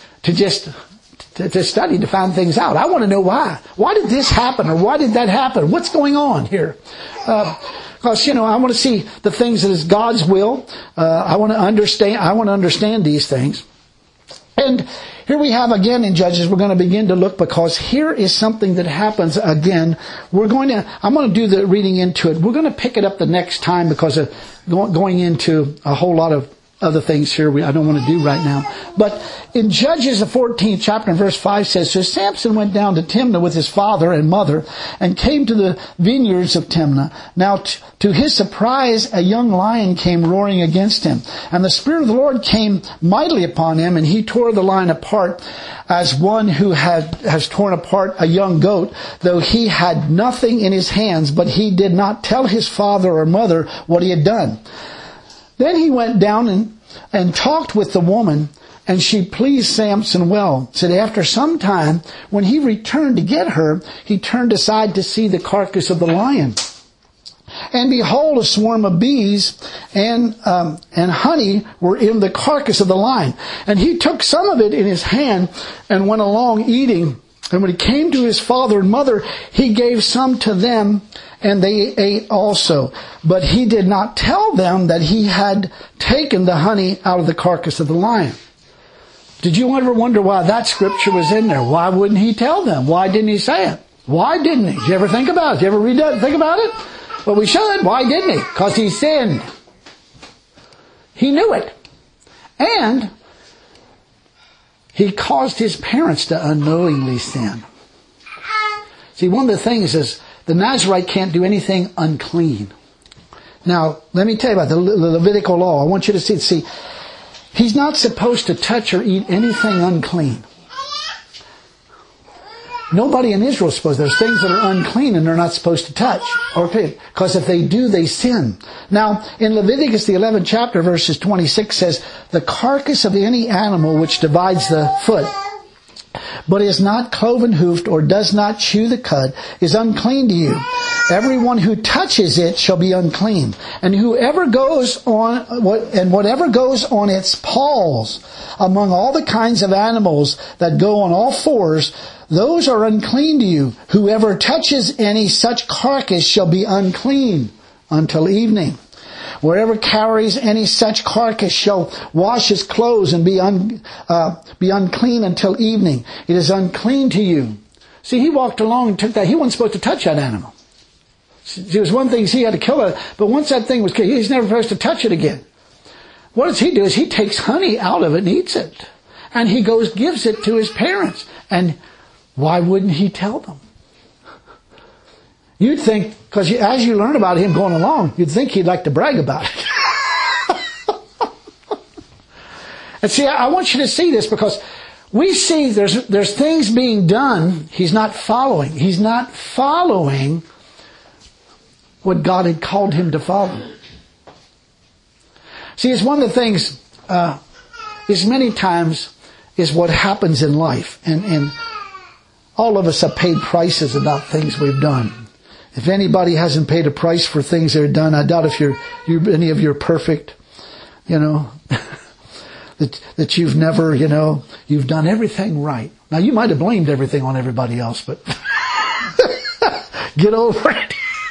study, to find things out. I want to know why. Why did this happen, or why did that happen? What's going on here? Because, I want to see the things that is God's will. I want to understand these things. And here we have again in Judges, we're going to begin to look, because here is something that happens again. I'm going to do the reading into it. We're going to pick it up the next time, because of going into a whole lot of other things here I don't want to do right now. But in Judges, the 14th chapter and verse 5 says, So Samson went down to Timnah with his father and mother, and came to the vineyards of Timnah. Now to his surprise, a young lion came roaring against him. And the Spirit of the Lord came mightily upon him, and he tore the lion apart as one who has torn apart a young goat, though he had nothing in his hands, but he did not tell his father or mother what he had done. Then he went down and talked with the woman, and she pleased Samson well. Said after some time, when he returned to get her, he turned aside to see the carcass of the lion. And behold, a swarm of bees and honey were in the carcass of the lion. And he took some of it in his hand and went along eating. And when he came to his father and mother, he gave some to them, and they ate also. But he did not tell them that he had taken the honey out of the carcass of the lion. Did you ever wonder why that scripture was in there? Why wouldn't he tell them? Why didn't he say it? Why didn't he? Did you ever think about it? Did you ever read that? Think about it? Well, we should. Why didn't he? Because he sinned. He knew it. And he caused his parents to unknowingly sin. See, one of the things is the Nazirite can't do anything unclean. Now, let me tell you about the Levitical law. I want you to see, he's not supposed to touch or eat anything unclean. Nobody in Israel is supposed to. There's things that are unclean and they're not supposed to touch or pick. Because if they do, they sin. Now, in Leviticus, the 11th chapter, verses 26 says, The carcass of any animal which divides the foot, but is not cloven-hoofed or does not chew the cud, is unclean to you. Everyone who touches it shall be unclean. And whatever goes on its paws among all the kinds of animals that go on all fours, those are unclean to you. Whoever touches any such carcass shall be unclean until evening. Wherever carries any such carcass shall wash his clothes and be unclean until evening. It is unclean to you. See, he walked along and took that. He wasn't supposed to touch that animal. There was one thing, he had to kill it, but once that thing was killed, he's never supposed to touch it again. What does he do? Is he takes honey out of it and eats it. And he gives it to his parents. And why wouldn't he tell them? You'd think, because as you learn about him going along, you'd think he'd like to brag about it. And see, I want you to see this, because we see there's things being done he's not following. He's not following what God had called him to follow. See, it's one of the things, is many times is what happens in life. And all of us have paid prices about things we've done. If anybody hasn't paid a price for things they've done, I doubt if any of you are perfect, that you've never, you've done everything right. Now you might have blamed everything on everybody else, but get over it.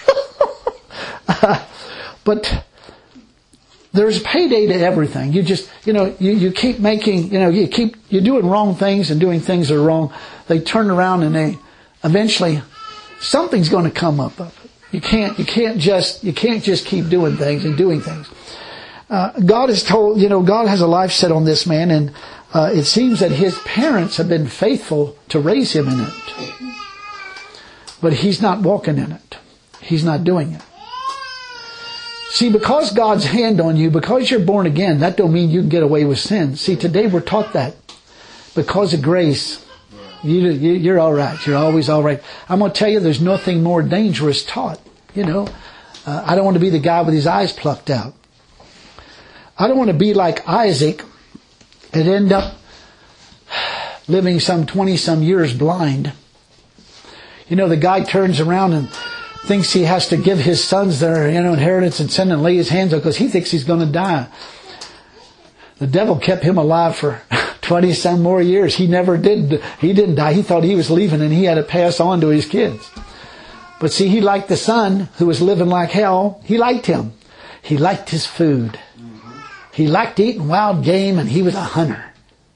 But there's payday to everything. You just, you keep making, you're doing wrong things and doing things that are wrong. They turn around and eventually something's going to come up of it. You can't just keep doing things and doing things. God is told, God has a life set on this man, and it seems that his parents have been faithful to raise him in it. But he's not walking in it. He's not doing it. See, because God's hand on you, because you're born again, that don't mean you can get away with sin. See, today we're taught that. Because of grace, you're all right. You're always all right. I'm going to tell you, there's nothing more dangerous taught. I don't want to be the guy with his eyes plucked out. I don't want to be like Isaac and end up living some 20-some years blind. The guy turns around and thinks he has to give his sons their inheritance and send and lay his hands on, because he thinks he's going to die. The devil kept him alive for 20 some more years. He didn't die. He thought he was leaving and he had to pass on to his kids. But see, he liked the son who was living like hell. He liked him. He liked his food. He liked eating wild game, and he was a hunter.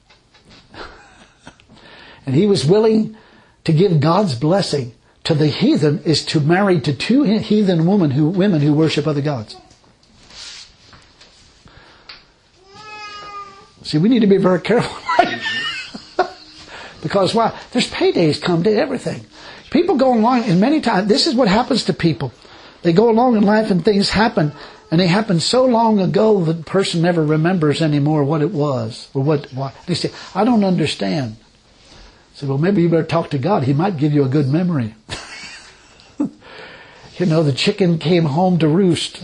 And he was willing to give God's blessing to the heathen is to marry to 2 heathen women who worship other gods. See, we need to be very careful. Because why? There's paydays come to everything. People go along, and many times, this is what happens to people. They go along in life and things happen, and they happen so long ago that the person never remembers anymore what it was, or why. They say, I don't understand. I say, well, maybe you better talk to God. He might give you a good memory. You know, the chicken came home to roost.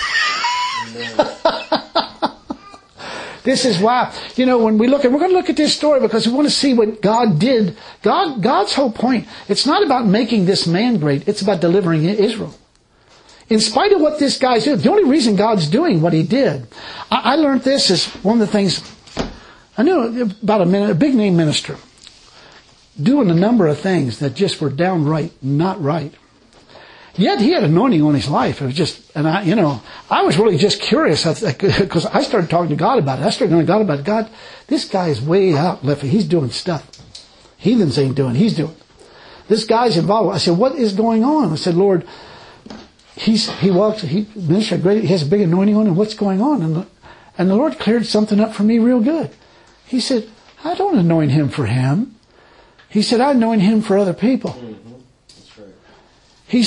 This is why, you know, when we're going to look at this story because we want to see what God did. God's whole point, it's not about making this man great. It's about delivering Israel. In spite of what this guy's doing, the only reason God's doing what he did, I learned this is one of the things, I knew about a big name minister doing a number of things that just were downright not right. Yet he had anointing on his life. It was just, and I was really just curious because I started talking to God about it. I started going to God about it. God, this guy is way out left. He's doing stuff heathens ain't doing. He's doing. This guy's involved. I said, what is going on? I said, Lord, he has a big anointing on him. What's going on? And the Lord cleared something up for me real good. He said, I don't anoint him for him. He said, I anoint him for other people. That's right. He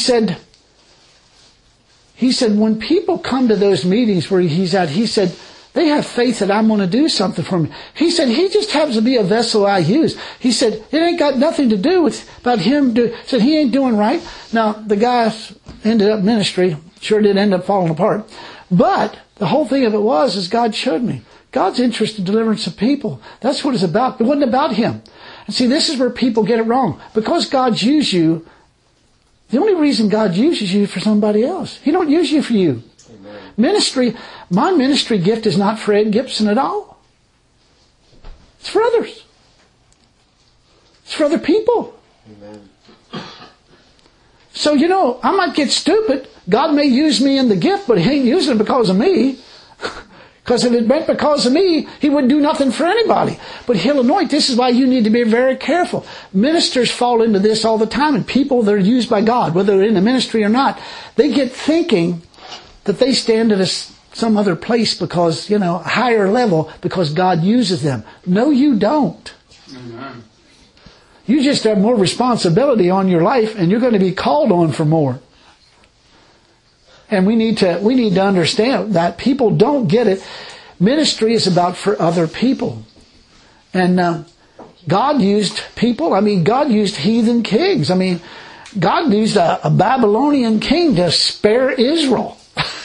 said, when people come to those meetings where he's at, he said, they have faith that I'm going to do something for me. He said, he just happens to be a vessel I use. He said, it ain't got nothing to do with about him. Said he ain't doing right. Now, the guy ended up ministry. Sure did end up falling apart. But the whole thing of it is God showed me. God's interested in deliverance of people. That's what it's about. It wasn't about him. And see, this is where people get it wrong. Because God's used you, the only reason God uses you for somebody else. He don't use you for you. Amen. Ministry, my ministry gift is not for Ed Gibson at all. It's for others. It's for other people. Amen. So, I might get stupid. God may use me in the gift, but he ain't using it because of me. Because if it meant because of me, he wouldn't do nothing for anybody. But he'll anoint. This is why you need to be very careful. Ministers fall into this all the time. And people that are used by God, whether they're in the ministry or not, they get thinking that they stand at some other place because, a higher level because God uses them. No, you don't. Amen. You just have more responsibility on your life and you're going to be called on for more. And we need to understand that people don't get it. Ministry is about for other people. And God used people. God used heathen kings. God used a Babylonian king to spare Israel.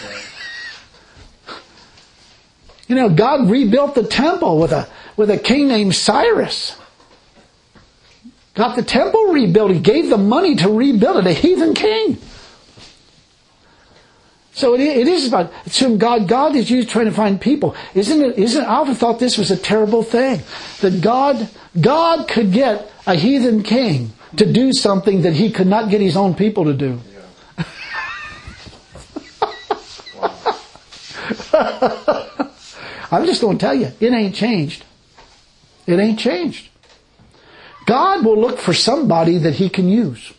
God rebuilt the temple with a king named Cyrus. Got the temple rebuilt. He gave the money to rebuild it. A heathen king. So it is about, it's whom God is used trying to find people. I often thought this was a terrible thing. That God could get a heathen king to do something that he could not get his own people to do. Yeah. I'm just going to tell you, it ain't changed. It ain't changed. God will look for somebody that he can use.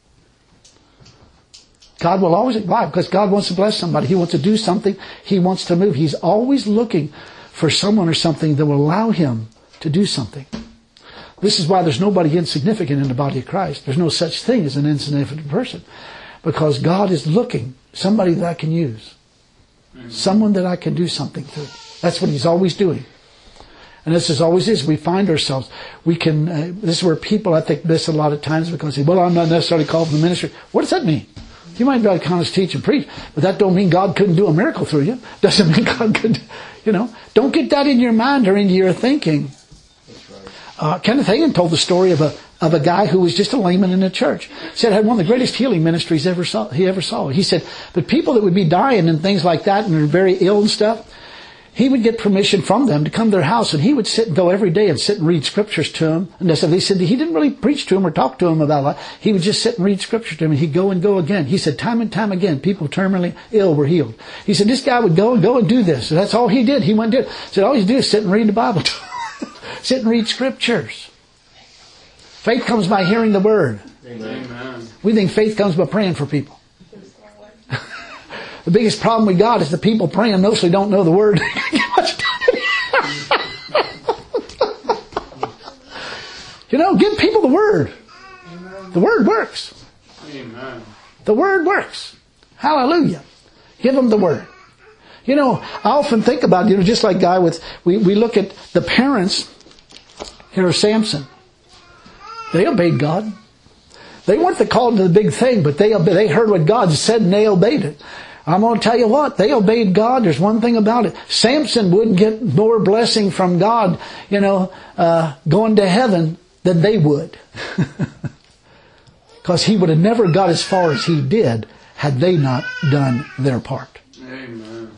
God will always, why? Because God wants to bless somebody. He wants to do something. He wants to move. He's always looking for someone or something that will allow him to do something. This is why there's nobody insignificant in the body of Christ. There's no such thing as an insignificant person. Because God is looking, somebody that I can use. Someone that I can do something through. That's what he's always doing. And this is always is. We find ourselves, this is where people, I think, miss a lot of times because they say, well, I'm not necessarily called for the ministry. What does that mean? You might be able to kind of teach and preach, but that don't mean God couldn't do a miracle through you. Doesn't mean God could, Don't get that in your mind or into your thinking. That's right. Kenneth Hagin told the story of a guy who was just a layman in the church. He said it had one of the greatest healing ministries he ever saw. He said, but people that would be dying and things like that and are very ill and stuff, he would get permission from them to come to their house, and he would go every day and sit and read scriptures to them. And they said he didn't really preach to them or talk to them about life. He would just sit and read scripture to them, and he'd go and go again. He said time and time again, people terminally ill were healed. He said this guy would go and do this. And that's all he did. He went and did. He said all he did is sit and read the Bible to them. Sit and read scriptures. Faith comes by hearing the word. Amen. We think faith comes by praying for people. The biggest problem we got is the people praying mostly don't know the word. Give people the word. The word works. Amen. The word works. Hallelujah. Give them the word. I often think about, just like we look at the parents here of Samson. They obeyed God. They weren't called to the big thing, but they heard what God said and they obeyed it. I'm going to tell you what, they obeyed God. There's one thing about it. Samson wouldn't get more blessing from God, going to heaven than they would. Because he would have never got as far as he did had they not done their part. Amen.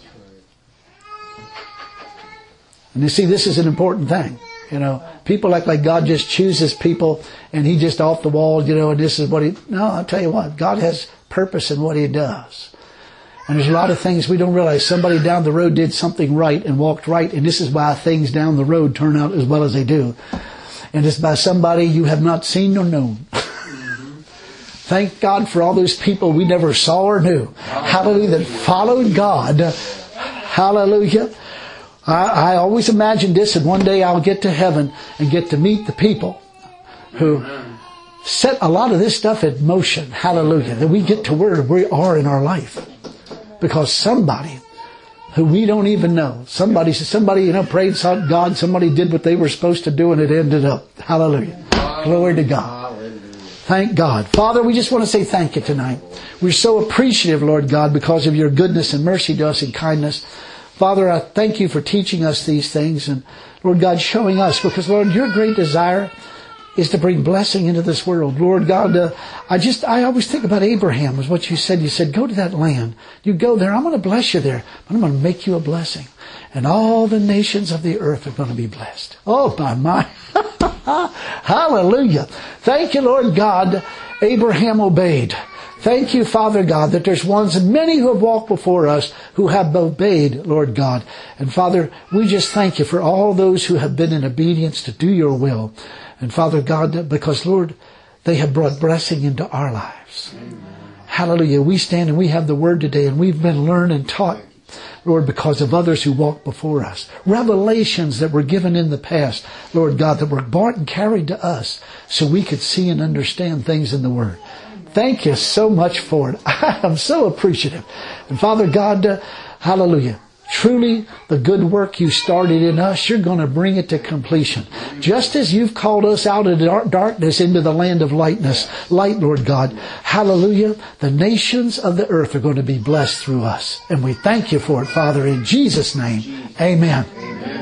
And you see, this is an important thing. People act like God just chooses people and he just off the wall, and this is what no, I'll tell you what, God has purpose in what he does. And there's a lot of things we don't realize. Somebody down the road did something right and walked right, and this is why things down the road turn out as well as they do. And it's by somebody you have not seen nor known. Thank God for all those people we never saw or knew. Hallelujah, that followed God. Hallelujah. I always imagined this, and one day I'll get to heaven and get to meet the people who set a lot of this stuff in motion. Hallelujah. That we get to where we are in our life. Because somebody who we don't even know, somebody prayed, sought God, somebody did what they were supposed to do, and it ended up. Hallelujah. Glory to God. Thank God. Father, we just want to say thank you tonight. We're so appreciative, Lord God, because of your goodness and mercy to us and kindness. Father, I thank you for teaching us these things and, Lord God, showing us. Because, Lord, your great desire is to bring blessing into this world. Lord God, I always think about Abraham, was what you said. You said, go to that land. You go there. I'm going to bless you there. But I'm going to make you a blessing. And all the nations of the earth are going to be blessed. Oh, my. Hallelujah. Thank you, Lord God. Abraham obeyed. Thank you, Father God, that there's many who have walked before us who have obeyed, Lord God. And Father, we just thank you for all those who have been in obedience to do your will. And Father God, because Lord, they have brought blessing into our lives. Amen. Hallelujah. We stand and we have the word today, and we've been learned and taught, Lord, because of others who walked before us. Revelations that were given in the past, Lord God, that were brought and carried to us so we could see and understand things in the word. Thank you so much for it. I am so appreciative. And Father God, hallelujah. Truly, the good work you started in us, you're going to bring it to completion. Just as you've called us out of darkness into the land of light, Lord God. Hallelujah. The nations of the earth are going to be blessed through us. And we thank you for it, Father, in Jesus' name. Amen. Amen.